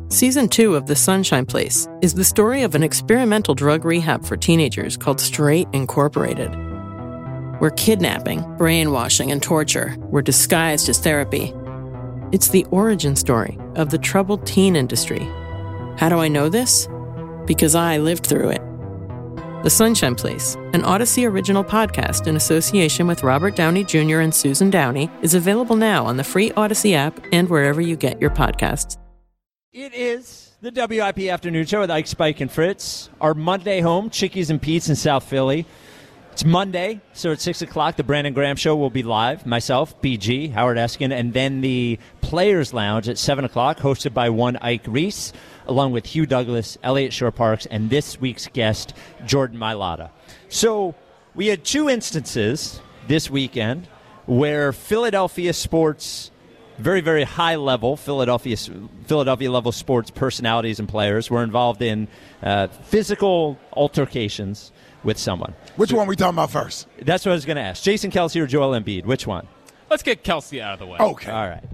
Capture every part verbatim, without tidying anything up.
Season two of The Sunshine Place is the story of an experimental drug rehab for teenagers called Straight Incorporated, where kidnapping, brainwashing, and torture were disguised as therapy. It's the origin story of the troubled teen industry. How do I know this? Because I lived through it. The Sunshine Place, an Odyssey original podcast in association with Robert Downey Junior and Susan Downey, is available now on the free Odyssey app and wherever you get your podcasts. It is the W I P Afternoon Show with Ike, Spike, and Fritz. Our Monday home, Chickies and Pete's in South Philly. It's Monday, so at six o'clock, the Brandon Graham Show will be live. Myself, B G, Howard Eskin, and then the Players Lounge at seven o'clock, hosted by one Ike Reese, along with Hugh Douglas, Elliot Shore-Parks, and this week's guest, Jordan Mailata. So we had two instances this weekend where Philadelphia sports, very, very high-level, Philadelphia Philadelphia-level sports personalities and players were involved in uh, physical altercations with someone. Which one are we talking about first? That's what I was going to ask. Jason Kelce or Joel Embiid? Which one? Let's get Kelce out of the way. Okay. All right.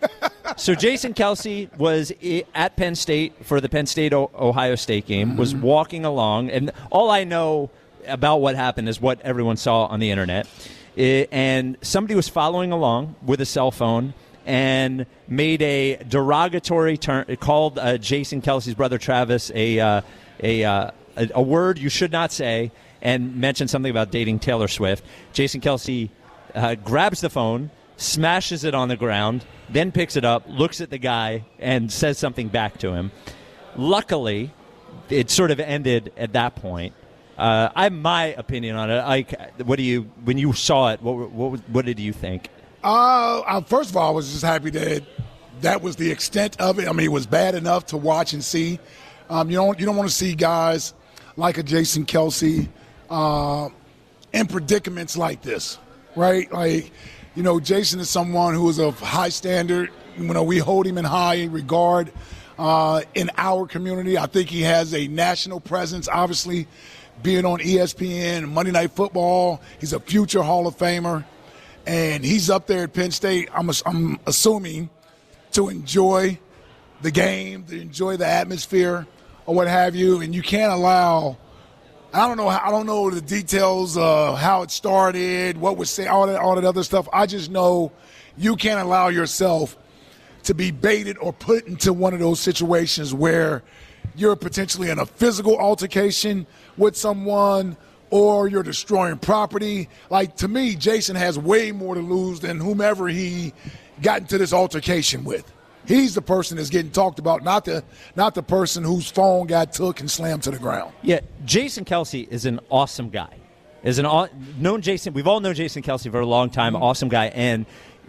So Jason Kelce was at Penn State for the Penn State-Ohio State game, mm-hmm. was walking along, and all I know about what happened is what everyone saw on the internet. It, and somebody was following along with a cell phone and made a derogatory term, called uh, Jason Kelce's brother Travis a, uh, a, uh, a a word you should not say, and mentioned something about dating Taylor Swift. Jason Kelce uh, grabs the phone, smashes it on the ground, then picks it up, looks at the guy, and says something back to him. Luckily, it sort of ended at that point. Uh, I have my opinion on it. I, what do you, when you saw it, what what, what did you think? Uh, uh, first of all, I was just happy that that was the extent of it. I mean, it was bad enough to watch and see. Um, you don't you don't want to see guys like a Jason Kelce uh, in predicaments like this, right? Like, you know, Jason is someone who is of high standard. You know, we hold him in high regard uh, in our community. I think he has a national presence, obviously, being on E S P N, Monday Night Football. He's a future Hall of Famer. And he's up there at Penn State, I'm, I'm assuming, to enjoy the game, to enjoy the atmosphere or what have you. And you can't allow – I don't know I don't know the details of how it started, what was said, all that, all that other stuff. I just know you can't allow yourself to be baited or put into one of those situations where you're potentially in a physical altercation with someone – or you're destroying property. Like, to me, Jason has way more to lose than whomever he got into this altercation with. He's the person that's getting talked about, not the not the person whose phone got took and slammed to the ground. Yeah, Jason Kelce is an awesome guy. Is an known Jason. We've all known Jason Kelce for a long time. Mm-hmm. Awesome guy, and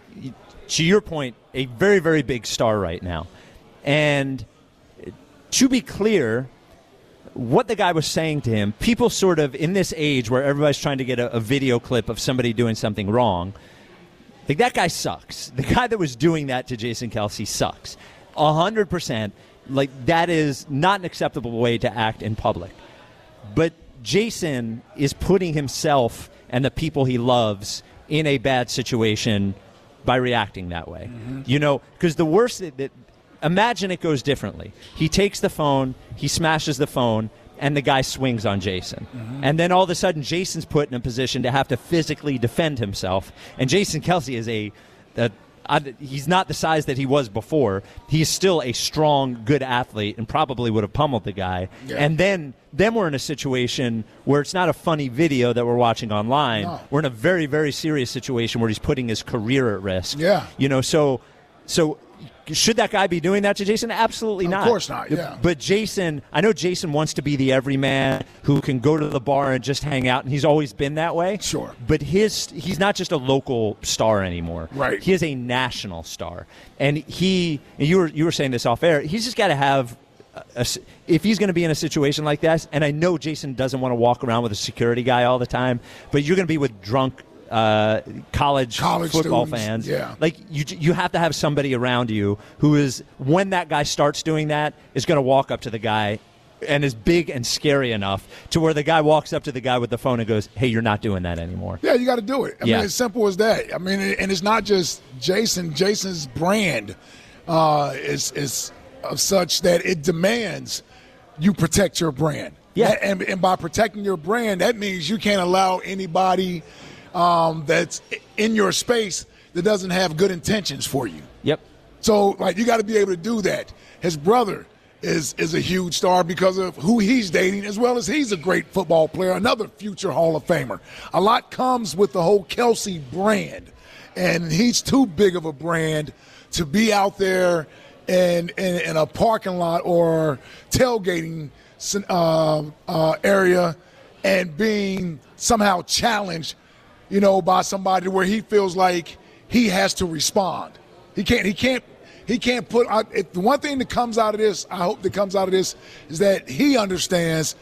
to your point, a very, very big star right now. And to be clear, what the guy was saying to him, people sort of, in this age where everybody's trying to get a, a video clip of somebody doing something wrong, like, that guy sucks. The guy that was doing that to Jason Kelce sucks. A hundred percent. Like, that is not an acceptable way to act in public. But Jason is putting himself and the people he loves in a bad situation by reacting that way. Mm-hmm. You know, because the worst that, that imagine it goes differently. He takes the phone, he smashes the phone, and the guy swings on Jason. Mm-hmm. And then all of a sudden, Jason's put in a position to have to physically defend himself. And Jason Kelce is a, a, a he's not the size that he was before. He's still a strong, good athlete and probably would have pummeled the guy. Yeah. And then, then we're in a situation where it's not a funny video that we're watching online. No. We're in a very, very serious situation where he's putting his career at risk. Yeah. You know, so so... Should that guy be doing that to Jason? Absolutely not. Of course not, yeah. But Jason, I know Jason wants to be the everyman who can go to the bar and just hang out, and he's always been that way. Sure. But his he's not just a local star anymore. Right. He is a national star. And he, and you were you were saying this off air, he's just got to have, a, a, if he's going to be in a situation like this, and I know Jason doesn't want to walk around with a security guy all the time, but you're going to be with drunk Uh, college, college football students, fans. Yeah. Like, you you have to have somebody around you who is, when that guy starts doing that, is going to walk up to the guy and is big and scary enough to where the guy walks up to the guy with the phone and goes, hey, you're not doing that anymore. Yeah, you got to do it. I yeah. mean, it's simple as that. I mean, and it's not just Jason. Jason's brand uh, is is of such that it demands you protect your brand. Yeah. And, and by protecting your brand, that means you can't allow anybody um, that's in your space that doesn't have good intentions for you. Yep. So, like, you got to be able to do that. His brother is is a huge star because of who he's dating, as well as he's a great football player, another future Hall of Famer. A lot comes with the whole Kelce brand, and he's too big of a brand to be out there in, in, in a parking lot or tailgating uh, uh, area and being somehow challenged, you know, by somebody where he feels like he has to respond. He can't. He can't. He can't put. Uh, if the one thing that comes out of this, I hope that comes out of this, is that he understands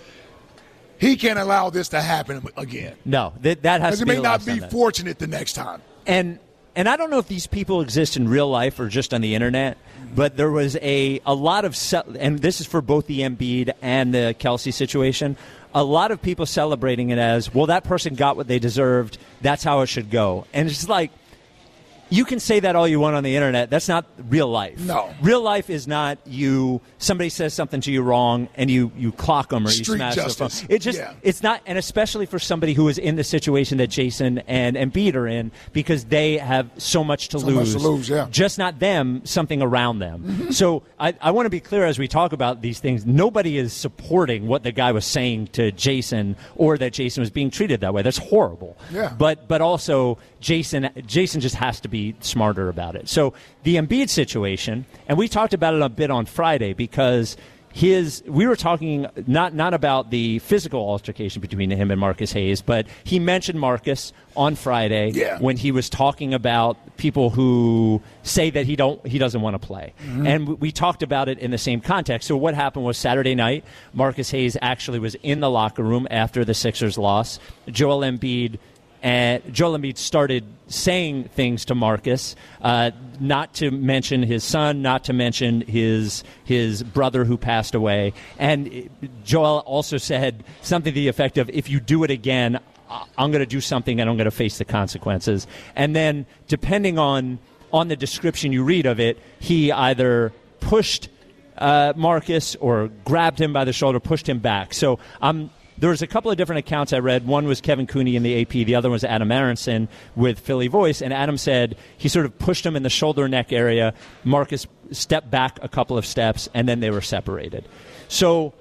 he can't allow this to happen again. No, that that has to be. be. Because he may not be fortunate the next time. And and I don't know if these people exist in real life or just on the internet, but there was a a lot of ce- and this is for both the Embiid and the Kelce situation. A lot of people celebrating it as, well, that person got what they deserved. That's how it should go. And it's like, you can say that all you want on the internet. That's not real life. No. Real life is not you, somebody says something to you wrong and you, you clock them or you Street smash justice. their phone. It just, Yeah. it's not, and especially for somebody who is in the situation that Jason and Embiid are in, because they have so much to So lose. much to lose, yeah. Just not them, something around them. Mm-hmm. So I, I want to be clear as we talk about these things. Nobody is supporting what the guy was saying to Jason or that Jason was being treated that way. That's horrible. Yeah. But but also Jason Jason just has to be smarter about it. So the Embiid situation, and we talked about it a bit on Friday because his we were talking not not about the physical altercation between him and Marcus Hayes, but he mentioned Marcus on Friday yeah. when he was talking about people who say that he don't he doesn't want to play. Mm-hmm. And we talked about it in the same context. So what happened was Saturday night, Marcus Hayes actually was in the locker room after the Sixers loss. Joel Embiid And Joel Embiid started saying things to Marcus, uh, not to mention his son, not to mention his his brother who passed away. And Joel also said something to the effect of, if you do it again, I'm going to do something and I'm going to face the consequences. And then depending on, on the description you read of it, he either pushed uh, Marcus or grabbed him by the shoulder, pushed him back. So I'm... Um, There was a couple of different accounts I read. One was Kevin Cooney in the A P. The other was Adam Aronson with Philly Voice. And Adam said he sort of pushed him in the shoulder neck area. Marcus stepped back a couple of steps, and then they were separated. So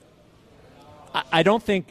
I, I don't think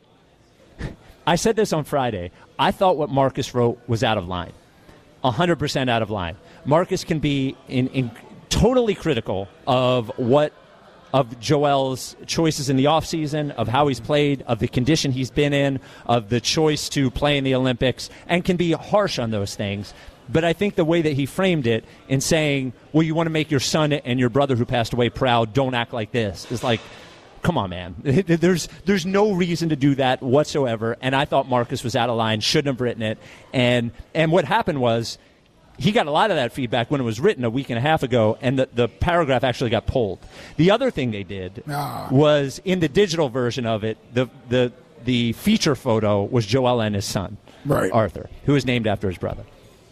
– I said this on Friday. I thought what Marcus wrote was out of line, one hundred percent out of line. Marcus can be in, in totally critical of what – of Joel's choices in the offseason, of how he's played, of the condition he's been in, of the choice to play in the Olympics, and can be harsh on those things. But I think the way that he framed it in saying, well, you want to make your son and your brother who passed away proud, don't act like this, is like, come on, man. There's there's no reason to do that whatsoever. And I thought Marcus was out of line, shouldn't have written it. And and what happened was, he got a lot of that feedback when it was written a week and a half ago, and the, the paragraph actually got pulled. The other thing they did ah. was in the digital version of it, the the the feature photo was Joel and his son, right. Arthur, who is named after his brother.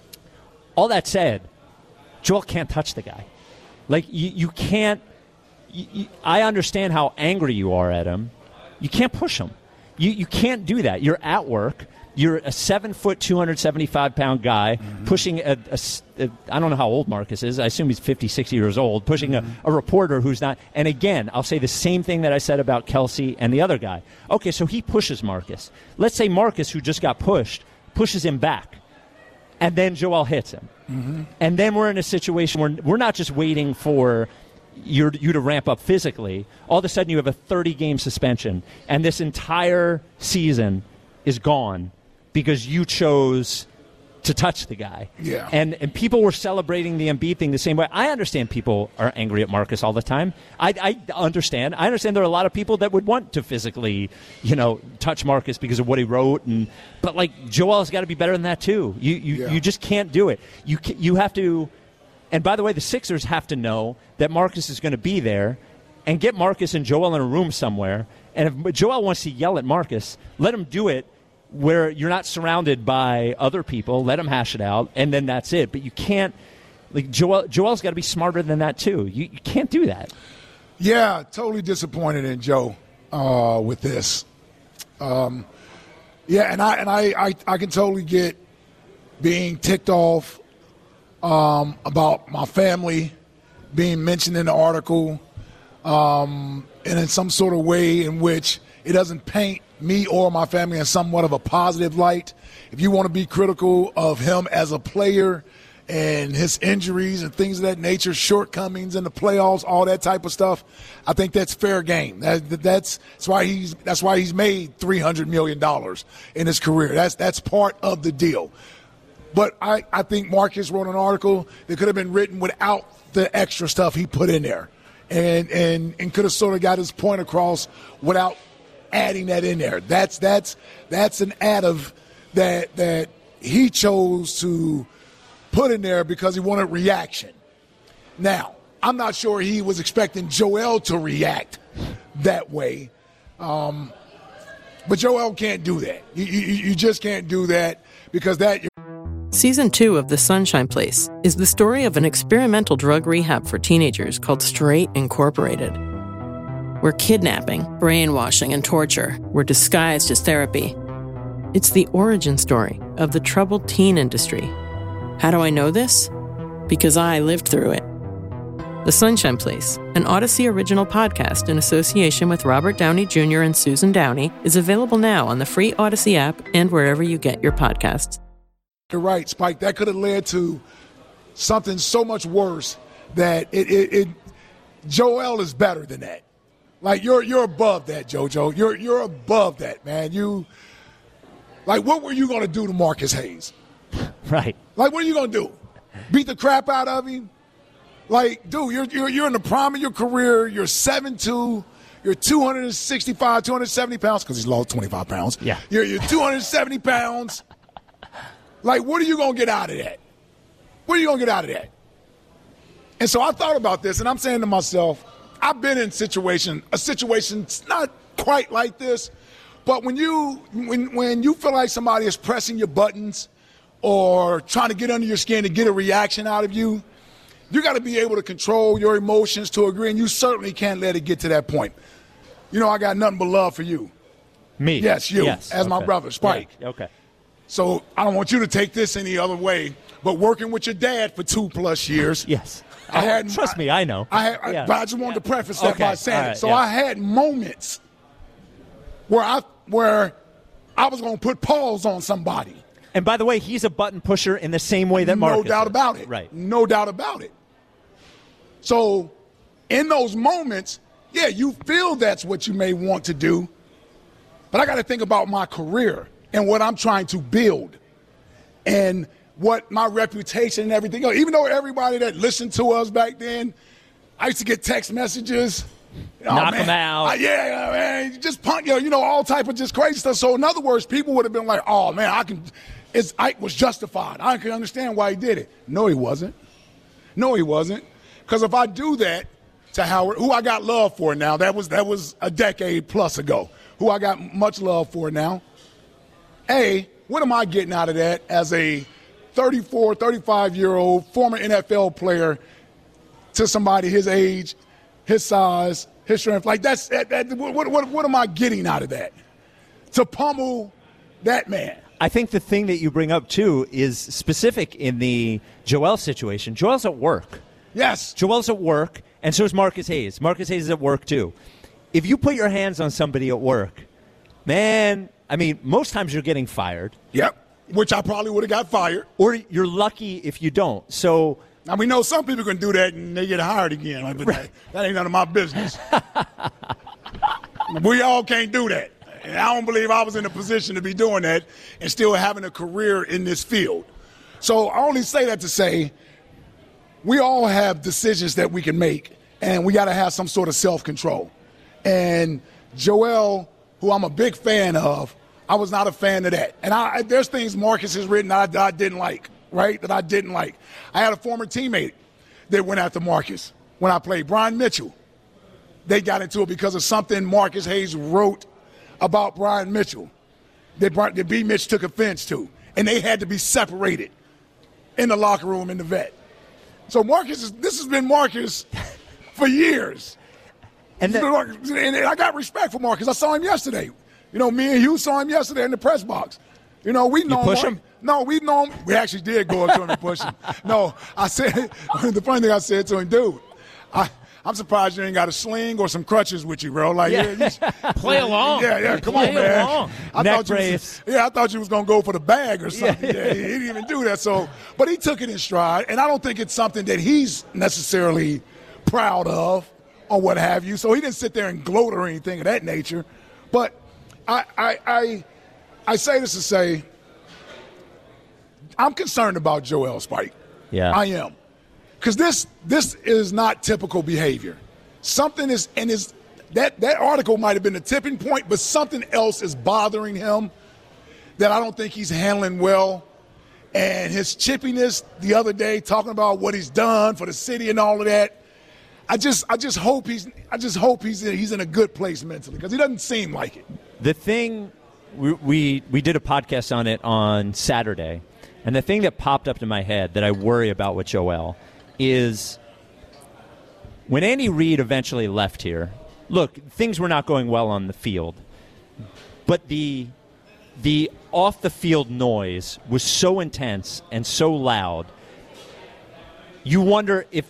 All that said, Joel can't touch the guy. Like, you, you can't you, you, I understand how angry you are at him. You can't push him. You you can't do that. You're at work. You're a seven-foot, two hundred seventy-five pound guy mm-hmm. pushing a, a, a – I don't know how old Marcus is. I assume he's fifty, sixty years old, pushing mm-hmm. a, a reporter who's not – and again, I'll say the same thing that I said about Kelce and the other guy. Okay, so he pushes Marcus. Let's say Marcus, who just got pushed, pushes him back, and then Joel hits him. Mm-hmm. And then we're in a situation where we're not just waiting for you you to ramp up physically. All of a sudden you have a thirty-game suspension, and this entire season is gone because you chose to touch the guy. Yeah. And and people were celebrating the Embiid thing the same way. I understand people are angry at Marcus all the time. I, I understand. I understand there are a lot of people that would want to physically, you know, touch Marcus because of what he wrote. And but, like, Joel's got to be better than that, too. You you, yeah. you just can't do it. You You have to – and, by the way, the Sixers have to know that Marcus is going to be there and get Marcus and Joel in a room somewhere. And if Joel wants to yell at Marcus, let him do it where you're not surrounded by other people. Let them hash it out, and then that's it. But you can't Like Joel, Joel's got to be smarter than that too. You, you can't do that. Yeah, totally disappointed in Joe uh, with this. Um, yeah, and I and I, I, I can totally get being ticked off um, about my family being mentioned in the article, um, and in some sort of way in which it doesn't paint me or my family in somewhat of a positive light. If you want to be critical of him as a player and his injuries and things of that nature, shortcomings in the playoffs, all that type of stuff, I think that's fair game. That, that's that's why he's that's why he's made three hundred million dollars in his career. That's that's part of the deal. But I, I think Marcus wrote an article that could have been written without the extra stuff he put in there, and and and could have sort of got his point across without adding that in there. That's that's that's an additive that that he chose to put in there because he wanted reaction. Now, I'm not sure he was expecting Joel to react that way, um, but Joel can't do that. You, you, you just can't do that because that. Season two of The Sunshine Place is the story of an experimental drug rehab for teenagers called Straight Incorporated, where kidnapping, brainwashing, and torture were disguised as therapy. It's the origin story of the troubled teen industry. How do I know this? Because I lived through it. The Sunshine Place, an Odyssey original podcast in association with Robert Downey Junior and Susan Downey, is available now on the free Odyssey app and wherever you get your podcasts. You're right, Spike. That could have led to something so much worse that it, it, it Joel is better than that. Like you're you're above that, JoJo. You're you're above that, man. You like what were you gonna do to Marcus Hayes? Right. Like what are you gonna do? Beat the crap out of him? Like, dude, you're you're you're in the prime of your career. You're seven two. You're two sixty-five, two seventy pounds because he's lost twenty-five pounds. Yeah. You're you're two seventy pounds. Like, what are you going to get out of that? What are you going to get out of that? And so I thought about this, and I'm saying to myself, I've been in situation, a situation not quite like this, but when you when when you feel like somebody is pressing your buttons or trying to get under your skin to get a reaction out of you, you got to be able to control your emotions to a degree, and you certainly can't let it get to that point. You know, I got nothing but love for you. Me? Yes, you, yes. as okay. my brother, Spike. Yeah. Okay. So I don't want you to take this any other way, but working with your dad for two plus years. Yes. I had, Trust me, I know. I had, yeah. But I just wanted yeah. to preface that okay. by saying right. it. So yeah. I had moments where I where I was going to put pause on somebody. And by the way, he's a button pusher in the same way that Marcus No doubt is. about it. Right. No doubt about it. So in those moments, yeah, you feel that's what you may want to do, but I got to think about my career and what I'm trying to build and what my reputation and everything else. Even though everybody that listened to us back then, I used to get text messages. Oh, Knock man, them out. I, yeah, man, just punt, you know, you know, all type of just crazy stuff. So in other words, people would have been like, oh, man, I can, it's, Ike was justified. I can understand why he did it. No, he wasn't. No, he wasn't. Because if I do that to Howard, who I got love for now, that was that was a decade plus ago, who I got much love for now, A, what am I getting out of that as a thirty-four, thirty-five-year-old former N F L player to somebody his age, his size, his strength? Like, that's that, that, what, what, what am I getting out of that? To pummel that man. I think the thing that you bring up, too, is specific in the Joel situation. Joel's at work. Yes. Joel's at work, and so is Marcus Hayes. Marcus Hayes is at work, too. If you put your hands on somebody at work, man, I mean, most times you're getting fired. Yep. Which I probably would have got fired. Or you're lucky if you don't. So now we know some people can do that and they get hired again. Like, but right. that, that ain't none of my business. We all can't do that. And I don't believe I was in a position to be doing that and still having a career in this field. So I only say that to say we all have decisions that we can make, and we got to have some sort of self-control. And Joel, who I'm a big fan of, I was not a fan of that. And I, there's things Marcus has written that I, that I didn't like, right, that I didn't like. I had a former teammate that went after Marcus when I played, Brian Mitchell. They got into it because of something Marcus Hayes wrote about Brian Mitchell that, that B. Mitch took offense to, and they had to be separated in the locker room in the vet. So Marcus, is, this has been Marcus for years. And, the, and I got respect for Marcus. I saw him yesterday. You know, me and Hugh saw him yesterday in the press box. You know, we know push him. him? No, we know him. We actually did go up to him and push him. No, I said, the funny thing I said to him, dude, I, I'm surprised you ain't got a sling or some crutches with you, bro. Like, yeah, Yeah. yeah Play along. Yeah, yeah, come Play on, man. along. I Neck thought you brace. was, yeah, I thought you was gonna go for the bag or something. Yeah. Yeah, he didn't even do that. So, but he took it in stride, and I don't think it's something that he's necessarily proud of or what have you. So he didn't sit there and gloat or anything of that nature. But I, I, I, I say this to say, I'm concerned about Joel Spike. Yeah. I am. Because this this is not typical behavior. Something is, and is that, that article might have been a tipping point, but something else is bothering him that I don't think he's handling well. And his chippiness the other day, talking about what he's done for the city and all of that. I just I just hope he's I just hope he's in, he's in a good place mentally, because he doesn't seem like it. The thing, we, we we did a podcast on it on Saturday, and the thing that popped up in my head that I worry about with Joel is when Andy Reid eventually left here, look, things were not going well on the field, but the the off-the-field noise was so intense and so loud, you wonder if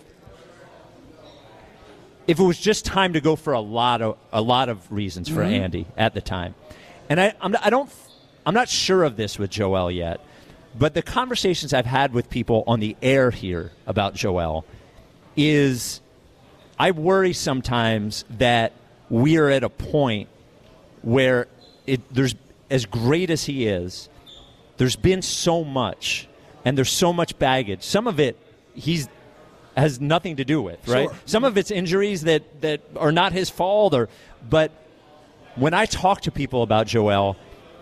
if it was just time to go for a lot of a lot of reasons for Mm-hmm. Andy at the time. And I I'm, I don't I'm not sure of this with Joel yet, but the conversations I've had with people on the air here about Joel is I worry sometimes that we're at a point where it there's as great as he is, there's been so much and there's so much baggage. Some of it he's has nothing to do with, right? Sure. Some of it's injuries that, that are not his fault, or but when I talk to people about Joel,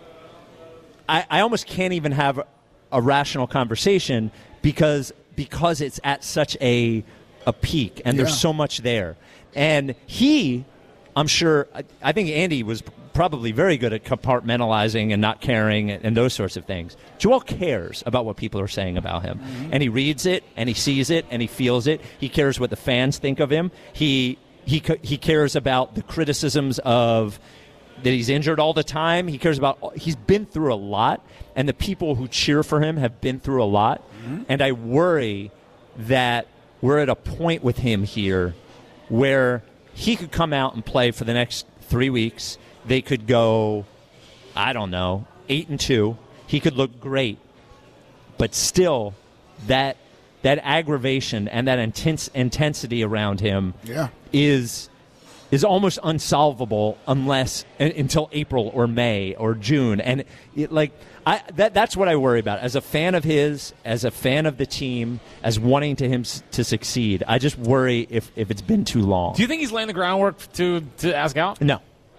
I, I almost can't even have a rational conversation because because it's at such a a peak and Yeah. there's so much there. And he, I'm sure, I, I think Andy was probably very good at compartmentalizing and not caring and, and those sorts of things. Joel cares about what people are saying about him. Mm-hmm. And he reads it, and he sees it, and he feels it. He cares what the fans think of him. He he he cares about the criticisms of that he's injured all the time. He cares about, he's been through a lot, and the people who cheer for him have been through a lot. Mm-hmm. And I worry that we're at a point with him here where he could come out and play for the next three weeks. They could go, I don't know, eight and two. He could look great, but still, that that aggravation and that intense intensity around him Yeah. is is almost unsolvable unless until April or May or June. And it, like I, that that's what I worry about as a fan of his, as a fan of the team, as wanting to him s- to succeed. I just worry if, if it's been too long. Do you think he's laying the groundwork to to ask out? No.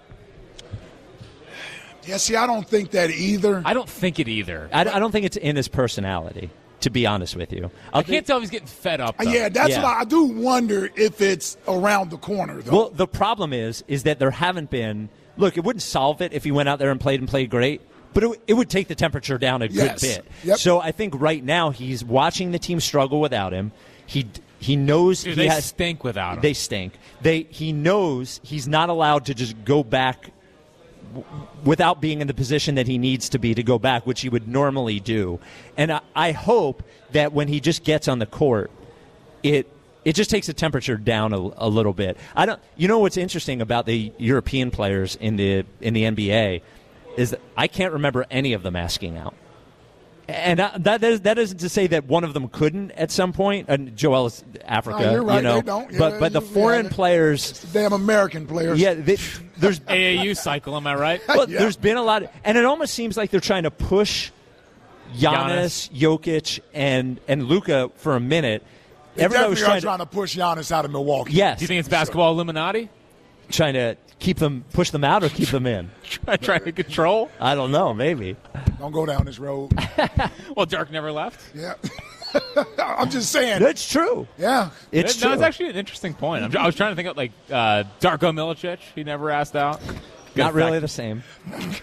Yeah, see, I don't think that either. I don't think it either. I, I don't think it's in his personality, to be honest with you. I can't tell if he's getting fed up. Uh, Though. yeah, that's Yeah. what I, I do wonder if it's around the corner, though. Well, the problem is, is that there haven't been. Look, it wouldn't solve it if he went out there and played and played great, but it, it would take the temperature down a Yes. good bit. Yep. So I think right now he's watching the team struggle without him. He he knows Dude, he they has. stink without him. They stink. They he knows he's not allowed to just go back w- without being in the position that he needs to be to go back, which he would normally do. And I, I hope that when he just gets on the court, it it just takes the temperature down a, a little bit. I don't. You know what's interesting about the European players in the in the N B A is that I can't remember any of them asking out. And I, that is that isn't to say that one of them couldn't at some point. And Joel is Africa, No, you're right, you know. they don't. Yeah, but but the yeah, foreign yeah. players, It's the damn American players. yeah, they, there's A A U cycle, am I right? well, Yeah. there's been a lot, of, and it almost seems like they're trying to push Giannis, Jokic, and and Luka for a minute. They Everybody was definitely are trying trying to push Giannis out of Milwaukee. to, yes, Do you think it's basketball Illuminati? trying to keep them, push them out, or keep them in. Trying to control? I don't know, maybe. Don't go down this road. Well, Dirk never left. Yeah. I'm just saying. It's true. Yeah. It's no, true. it's actually an interesting point. I'm, I was trying to think of like uh, Darko Milicic. He never asked out. Good Not really fact. the same.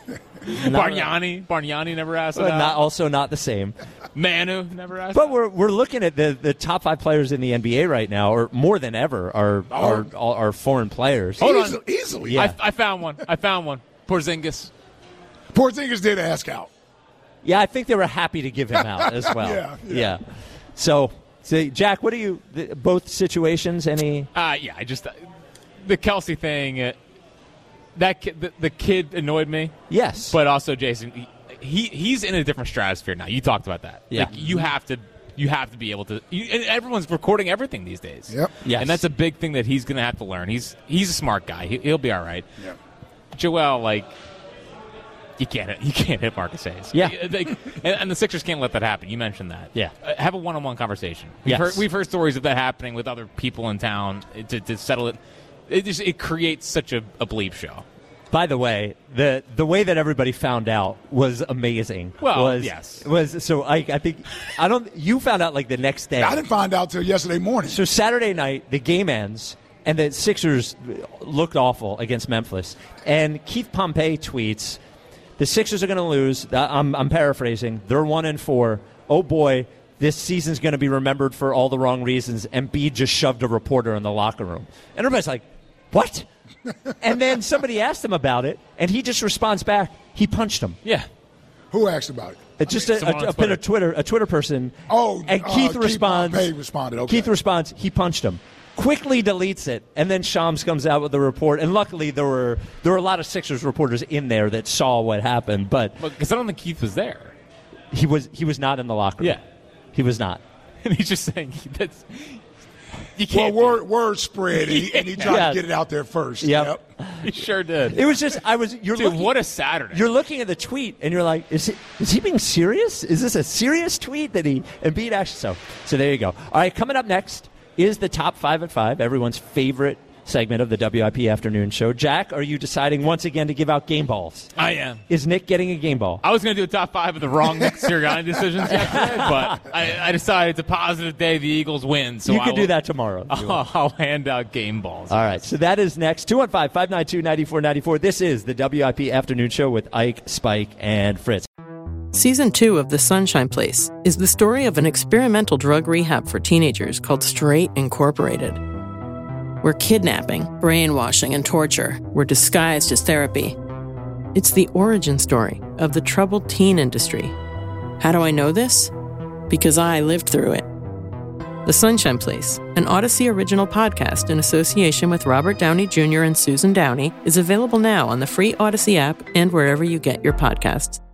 Bargnani. Bargnani never asked Well, about. not, also not the same. Manu never asked But about. we're we're looking at the, the top five players in the N B A right now, or more than ever, are are, are, are foreign players. Hold on. Easily, easily. Yeah. I, I found one. I found one. Porzingis. Porzingis did ask out. Yeah, I think they were happy to give him out as well. Yeah, yeah. So, so, Jack, what do you, the, both situations, any? Uh, yeah, I just, uh, the Kelsey thing, uh, that kid, the, the kid annoyed me. Yes. But also, Jason, he, he he's in a different stratosphere now. You talked about that. Yeah. Like, you have to you have to be able to. You, and everyone's recording everything these days. Yep. Yes. And that's a big thing that he's going to have to learn. He's he's a smart guy. He, he'll be all right. Yep. Joel, like, you can't hit, you can't hit Marcus Hayes. Yeah. They- and, and the Sixers can't let that happen. You mentioned that. Yeah. Uh, have a one-on-one conversation. We've, Yes. heard, we've heard stories of that happening with other people in town to, to settle it. It just it creates such a, a bleep show. By the way, the the way that everybody found out was amazing. Well, was, yes. Was so I I think I don't you found out like the next day. I didn't find out till yesterday morning. So Saturday night, the game ends, and the Sixers looked awful against Memphis. And Keith Pompey tweets, "The Sixers are going to lose." I'm, I'm paraphrasing. They're one and four. Oh boy, this season's going to be remembered for all the wrong reasons. Embiid just shoved a reporter in the locker room, and everybody's like, "What?" And then somebody asked him about it, and he just responds back, "He punched him." Yeah. Who asked about it? It's just Someone on a, a, a, Twitter. a Twitter a Twitter person. Oh, and uh, Keith Keith responds. Pompey responded, okay. Keith responds. He punched him. Quickly deletes it, and then Shams comes out with the report. And luckily, there were there were a lot of Sixers reporters in there that saw what happened, but Because I don't think Keith was there. he was he was not in the locker room. Yeah. He was not. And he's just saying that's you Well, can't. word word spread, and he, and he tried Yeah. to get it out there first. Yep. He sure did. It was just I was you're Dude, looking, what a Saturday. You're looking at the tweet and you're like, is it is he being serious? Is this a serious tweet that he Embiid actually so so there you go. All right, coming up next is the top five at five, everyone's favorite segment of the W I P Afternoon Show. Jack, are you deciding once again to give out game balls? I am. Is Nick getting a game ball? I was going to do a top five of the wrong Nick Sirianni decisions yesterday, but I, I decided it's a positive day. The Eagles win, so you I can will, do that tomorrow. if you want. I'll, I'll hand out game balls. All right, so that is next. two one five, five nine two, nine four nine four. This is the W I P Afternoon Show with Ike, Spike, and Fritz. Season two of The Sunshine Place is the story of an experimental drug rehab for teenagers called Straight Incorporated, where kidnapping, brainwashing, and torture were disguised as therapy. It's the origin story of the troubled teen industry. How do I know this? Because I lived through it. The Sunshine Place, an Odyssey original podcast in association with Robert Downey Junior and Susan Downey, is available now on the free Odyssey app and wherever you get your podcasts.